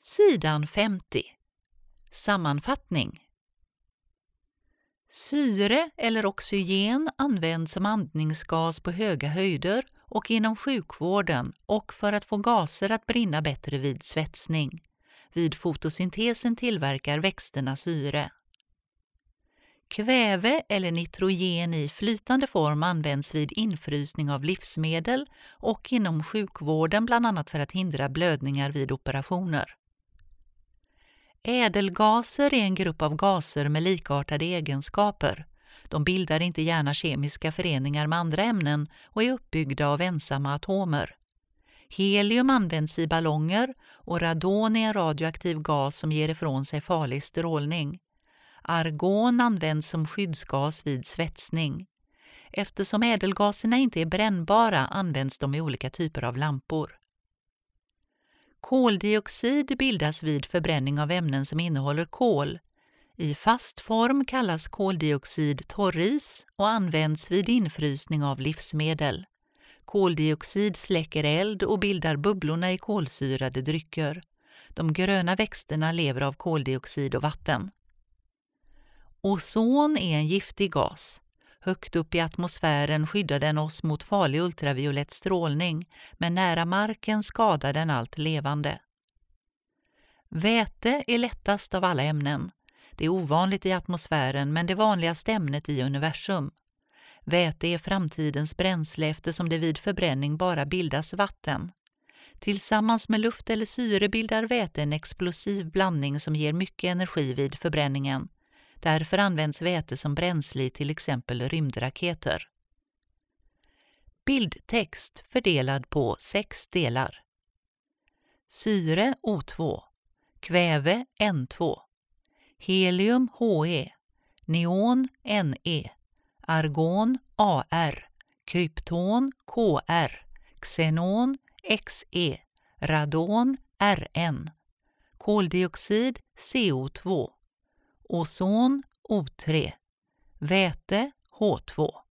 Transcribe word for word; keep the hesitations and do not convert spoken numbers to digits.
Sidan femtio. Sammanfattning. Syre eller oxygen används som andningsgas på höga höjder och inom sjukvården och för att få gaser att brinna bättre vid svetsning. Vid fotosyntesen tillverkar växterna syre. Kväve eller nitrogen i flytande form används vid infrysning av livsmedel och inom sjukvården bland annat för att hindra blödningar vid operationer. Ädelgaser är en grupp av gaser med likartade egenskaper. De bildar inte gärna kemiska föreningar med andra ämnen och är uppbyggda av ensamma atomer. Helium används i ballonger och radon är en radioaktiv gas som ger ifrån sig farlig strålning. Argon används som skyddsgas vid svetsning. Eftersom ädelgaserna inte är brännbara används de i olika typer av lampor. Koldioxid bildas vid förbränning av ämnen som innehåller kol. I fast form kallas koldioxid torris och används vid infrysning av livsmedel. Koldioxid släcker eld och bildar bubblorna i kolsyrade drycker. De gröna växterna lever av koldioxid och vatten. Ozon är en giftig gas. Högt upp i atmosfären skyddar den oss mot farlig ultraviolett strålning, men nära marken skadar den allt levande. Väte är lättast av alla ämnen. Det är ovanligt i atmosfären men det vanligaste ämnet i universum. Väte är framtidens bränsle eftersom det vid förbränning bara bildas vatten. Tillsammans med luft eller syre bildar väte en explosiv blandning som ger mycket energi vid förbränningen. Därför används väte som bränsle i till exempel rymdraketer. Bildtext fördelad på sex delar. Syre O två, kväve N två, helium He, neon Ne, argon Ar, krypton Kr, xenon Xe, radon Rn, koldioxid C O två, ozon O tre, väte H två.